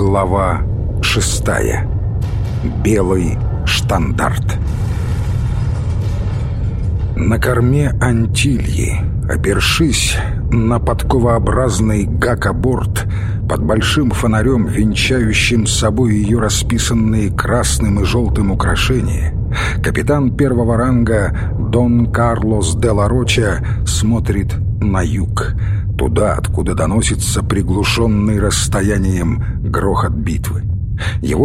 Глава 6. Белый штандарт. На корме Антильи, опершись на подковообразный гакоборд, под большим фонарем, венчающим с собой ее расписанные красным и желтым украшения, капитан первого ранга Дон Карлос де ла Роча смотрит на юг, туда, откуда доносится приглушенный расстоянием грохот битвы. Его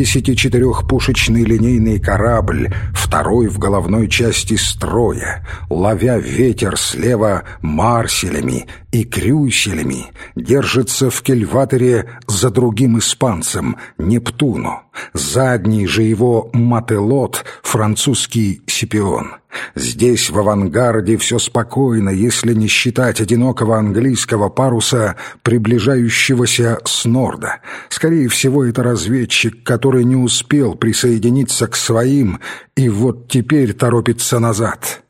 74-пушечный линейный корабль, второй в головной части строя, ловя ветер слева марселями и крюселями, держится в кильватере за другим испанцем, Нептуну. Задний же его мателот, французский Сипион. Здесь в авангарде все спокойно, если не считать одинокого английского паруса, приближающегося с норда. Скорее всего, это разведчик, который не успел присоединиться к своим и вот теперь торопится назад.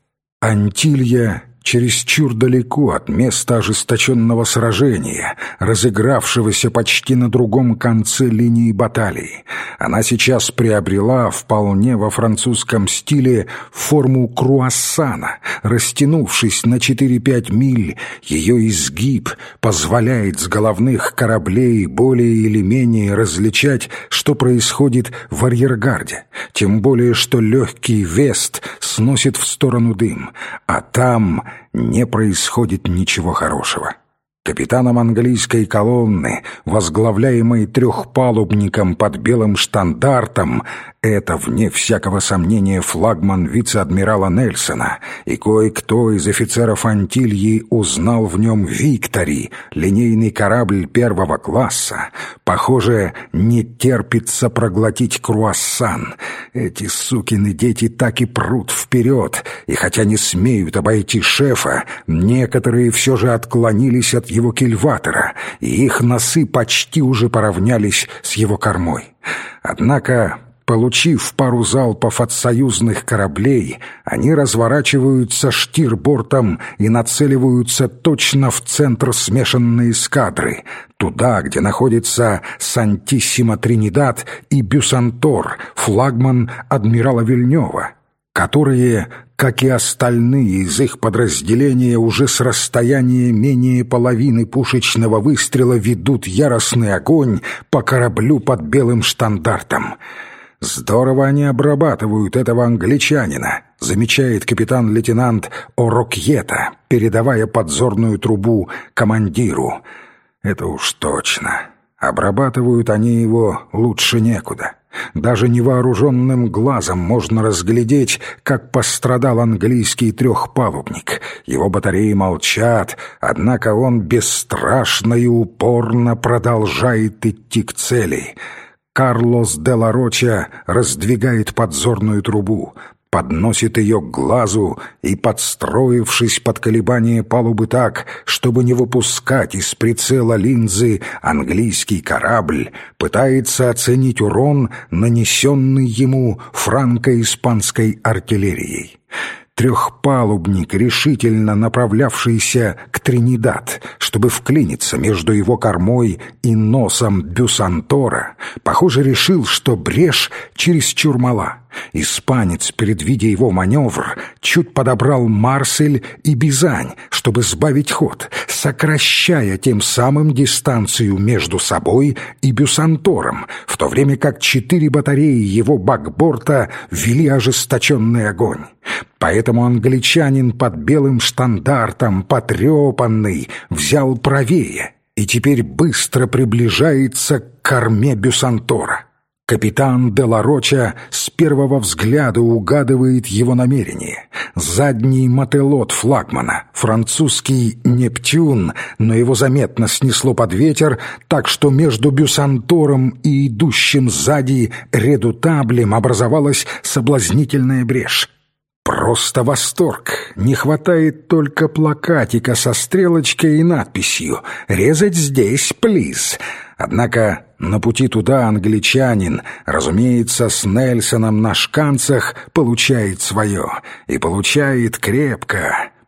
Антилья чересчур далеко от места ожесточенного сражения, разыгравшегося почти на другом конце линии баталии. Она сейчас приобрела вполне во французском стиле форму круассана. Растянувшись на 4-5 миль, ее изгиб позволяет с головных кораблей более или менее различать, что происходит в арьергарде. Тем более, что легкий вест сносит в сторону дым, а там не происходит ничего хорошего. Капитаном английской колонны, возглавляемой трехпалубником под белым штандартом, это, вне всякого сомнения, флагман вице-адмирала Нельсона, и кое-кто из офицеров Антильи узнал в нем «Виктори», линейный корабль первого класса. Похоже, не терпится проглотить круассан. Эти сукины дети так и прут вперед, и хотя не смеют обойти шефа, некоторые все же отклонились от его кильватера, и их носы почти уже поравнялись с его кормой. Однако, получив пару залпов от союзных кораблей, они разворачиваются штирбортом и нацеливаются точно в центр смешанной эскадры, туда, где находится Сантиссимо Тринидад и Бюсантор, флагман адмирала Вильнёва, которые, как и остальные из их подразделения, уже с расстояния менее половины пушечного выстрела ведут яростный огонь по кораблю под белым штандартом. «Здорово они обрабатывают этого англичанина», замечает капитан-лейтенант Орокьета, передавая подзорную трубу командиру. «Это уж точно. Обрабатывают они его лучше некуда. Даже невооруженным глазом можно разглядеть, как пострадал английский трехпалубник. Его батареи молчат, однако он бесстрашно и упорно продолжает идти к цели». Карлос де ла Роча раздвигает подзорную трубу, подносит ее к глазу и, подстроившись под колебание палубы так, чтобы не выпускать из прицела линзы английский корабль, пытается оценить урон, нанесенный ему франко-испанской артиллерией. Трехпалубник, решительно направлявшийся к Тринидад, чтобы вклиниться между его кормой и носом Бюсантора, похоже, решил, что брешь чересчур мала. Испанец, предвидя его маневр, чуть подобрал Марсель и Бизань, чтобы сбавить ход, сокращая тем самым дистанцию между собой и Бюсантором, в то время как 4 батареи его бакборта вели ожесточенный огонь. Поэтому англичанин под белым штандартом, потрепанный, взял правее и теперь быстро приближается к корме Бюсантора. Капитан де ла Роча с первого взгляда угадывает его намерение. Задний мателот флагмана, французский «Нептюн», но его заметно снесло под ветер, так что между Бюсантором и идущим сзади редутаблем образовалась соблазнительная брешь. Просто восторг. Не хватает только плакатика со стрелочкой и надписью «Резать здесь, плиз». Однако на пути туда англичанин, разумеется, с Нельсоном на шканцах, получает свое. И получает крепко.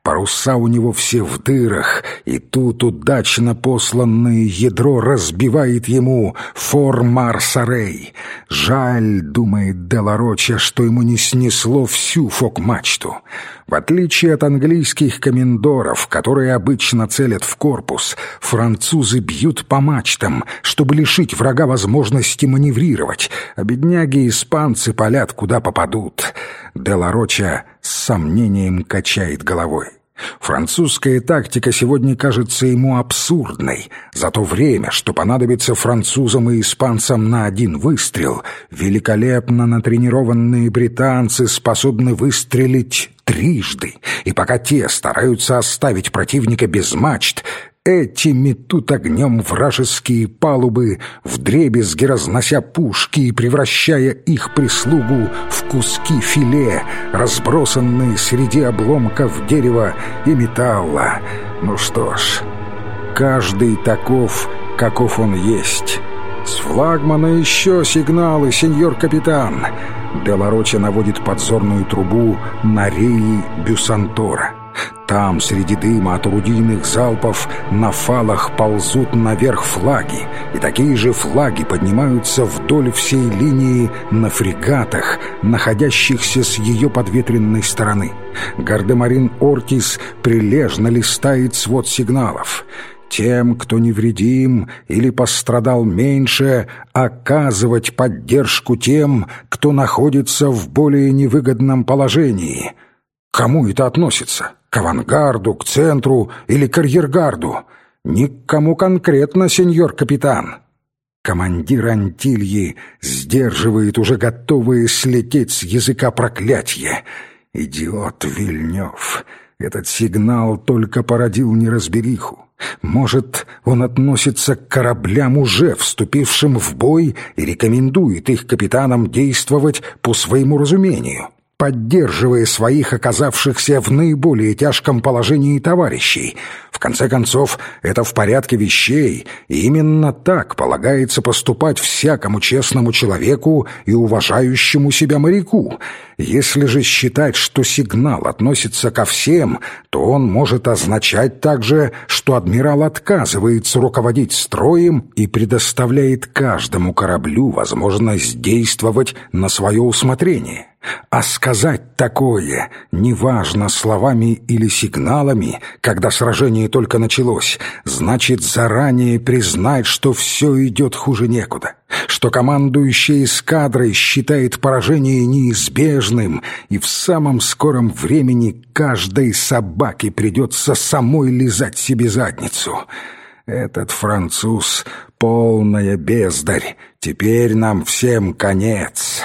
Паруса у него все в дырах, и тут удачно посланное ядро разбивает ему фор-Марс-Арей. Жаль, думает де ла Роча, что ему не снесло всю фок-мачту. В отличие от английских комендоров, которые обычно целят в корпус, французы бьют по мачтам, чтобы лишить врага возможности маневрировать, а бедняги-испанцы палят куда попадут. Де ла Роча с сомнением качает головой. Французская тактика сегодня кажется ему абсурдной. За то время, что понадобится французам и испанцам на один выстрел, великолепно натренированные британцы способны выстрелить трижды, и пока те стараются оставить противника без мачт, эти метут огнем вражеские палубы, вдребезги разнося пушки и превращая их прислугу в куски филе, разбросанные среди обломков дерева и металла. Ну что ж, каждый таков, каков он есть. С флагмана еще сигналы, сеньор капитан. Де ла Роча наводит подзорную трубу на реи Бюсантора. Там, среди дыма от орудийных залпов, на фалах ползут наверх флаги, и такие же флаги поднимаются вдоль всей линии на фрегатах, находящихся с ее подветренной стороны. Гардемарин Ортис прилежно листает свод сигналов. Тем, кто невредим или пострадал меньше, оказывать поддержку тем, кто находится в более невыгодном положении. Кому это относится? К авангарду, к центру или к арьергарду? Ни к кому конкретно, сеньор капитан. Командир Антильи сдерживает уже готовые слететь с языка проклятие. Идиот Вильнёв. Этот сигнал только породил неразбериху. Может, он относится к кораблям, уже вступившим в бой, и рекомендует их капитанам действовать по своему разумению, поддерживая своих оказавшихся в наиболее тяжком положении товарищей. В конце концов, это в порядке вещей, и именно так полагается поступать всякому честному человеку и уважающему себя моряку. Если же считать, что сигнал относится ко всем, то он может означать также, что адмирал отказывается руководить строем и предоставляет каждому кораблю возможность действовать на свое усмотрение. А сказать такое, неважно словами или сигналами, когда сражение только началось, значит заранее признать, что все идет хуже некуда, что командующий эскадрой считает поражение неизбежным, и в самом скором времени каждой собаке придется самой лизать себе задницу. Этот француз — полная бездарь, теперь нам всем конец.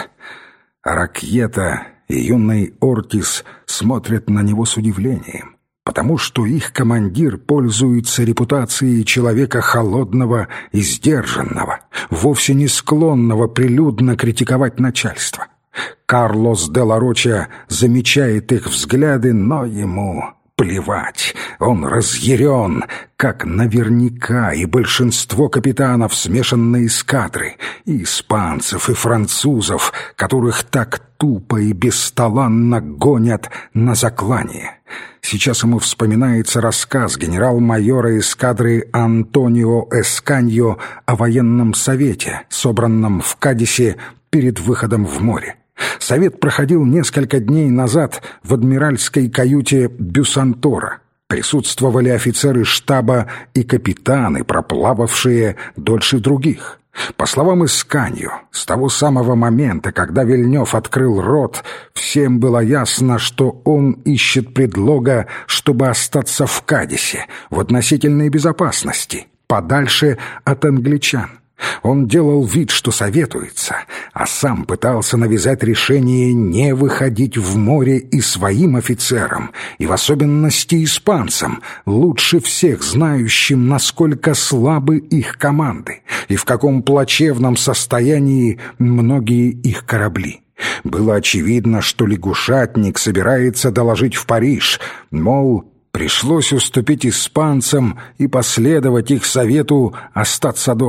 Ракьета и юный Ортис смотрят на него с удивлением, потому что их командир пользуется репутацией человека холодного и сдержанного, вовсе не склонного прилюдно критиковать начальство. Карлос де ла Роча замечает их взгляды, но ему плевать. Он разъярен, как наверняка и большинство капитанов смешанной эскадры, и испанцев, и французов, которых так тупо и бесталанно гонят на заклание. Сейчас ему вспоминается рассказ генерал-майора эскадры Антонио Эсканьо о военном совете, собранном в Кадисе перед выходом в море. Совет проходил несколько дней назад в адмиральской каюте Бюсантора. Присутствовали офицеры штаба и капитаны, проплававшие дольше других. По словам Эсканьо, с того самого момента, когда Вильнёв открыл рот, всем было ясно, что он ищет предлога, чтобы остаться в Кадисе, в относительной безопасности, подальше от англичан. Он делал вид, что советуется, а сам пытался навязать решение не выходить в море и своим офицерам, и в особенности испанцам, лучше всех знающим, насколько слабы их команды и в каком плачевном состоянии многие их корабли. Было очевидно, что лягушатник собирается доложить в Париж, мол, пришлось уступить испанцам и последовать их совету остаться дома.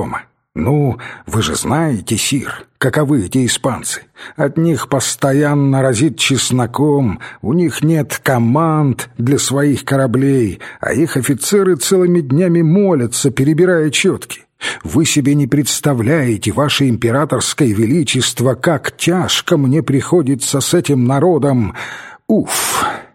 Ну, вы же знаете, сир, каковы эти испанцы. От них постоянно разит чесноком, у них нет команд для своих кораблей, а их офицеры целыми днями молятся, перебирая четки. Вы себе не представляете, ваше императорское величество, как тяжко мне приходится с этим народом. Уф!»